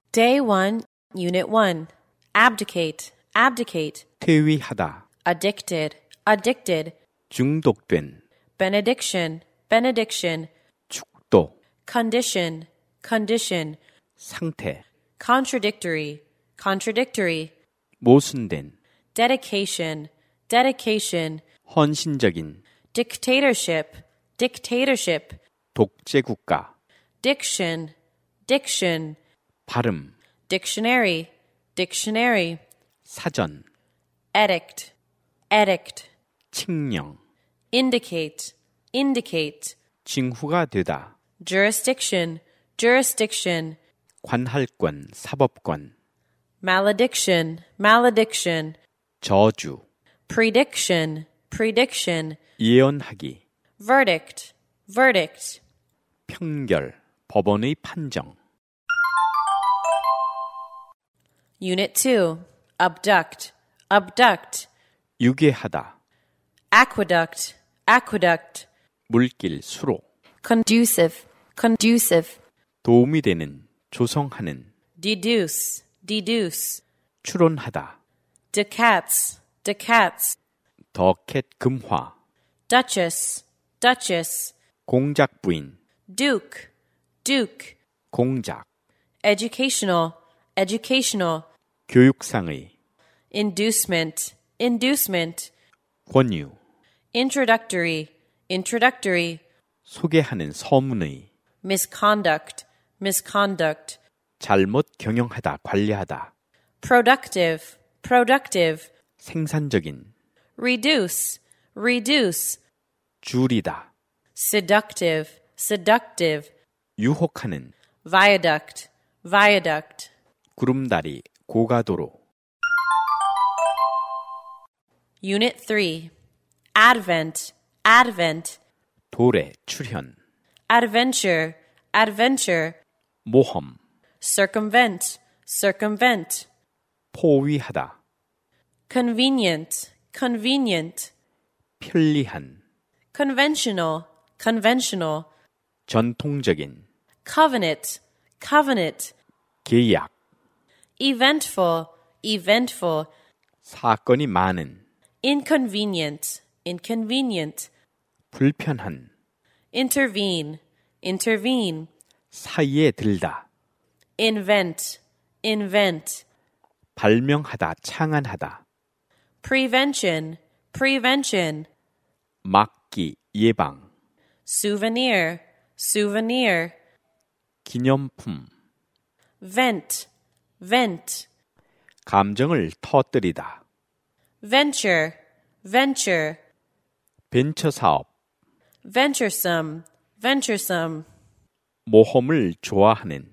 Day 1, Unit 1. Abdicate, abdicate. 퇴위하다, Addicted, addicted. 중독된, Benediction, benediction. 축도, Condition, condition. 상태, Contradictory, contradictory. 모순된, Dedication, dedication. 헌신적인, Dictatorship, dictatorship. 독재국가, Diction, diction. 발음, Dictionary, dictionary. 사전, Edict, edict. 칙령, Indicate, indicate. 징후가 되다, Jurisdiction, jurisdiction. 관할권, 사법권, Malediction, malediction. 저주, Prediction, prediction. 예언하기, Verdict, verdict. 평결, 법원의 판정. Unit 2. Abduct, abduct. 유괴하다, Aqueduct, aqueduct. 물길, 수로, Conducive, conducive. 도움이 되는, 조성하는, Deduce, deduce. 추론하다, Decats, decats. 더캣 금화, Duchess, duchess. 공작 부인, Duke, duke. 공작, Educational, educational. 교육상의, Inducement, inducement. 권유, Introductory, introductory. 소개하는 서문의, Misconduct, misconduct. 잘못 경영하다, 관리하다, Productive, productive. 생산적인, Reduce, reduce. 줄이다, Seductive, seductive. 유혹하는, Viaduct, viaduct. 구름다리, 고가도로. Unit 3. Advent, advent. 도래, 출현, Adventure, adventure. 모험, Circumvent, circumvent. 포위하다, Convenient, convenient. 편리한, Conventional, conventional. 전통적인, Covenant, covenant. 계약, Eventful, eventful. 사건이 많은, Inconvenient, inconvenient. 불편한, Intervene, intervene. 사이에 들다, Invent, invent. 발명하다, 창안하다, Prevention, prevention. 막기, 예방, Souvenir, souvenir. 기념품, Vent, vent. 감정을 터뜨리다, Venture, venture. 벤처 사업, Venturesome, venturesome. 모험을 좋아하는,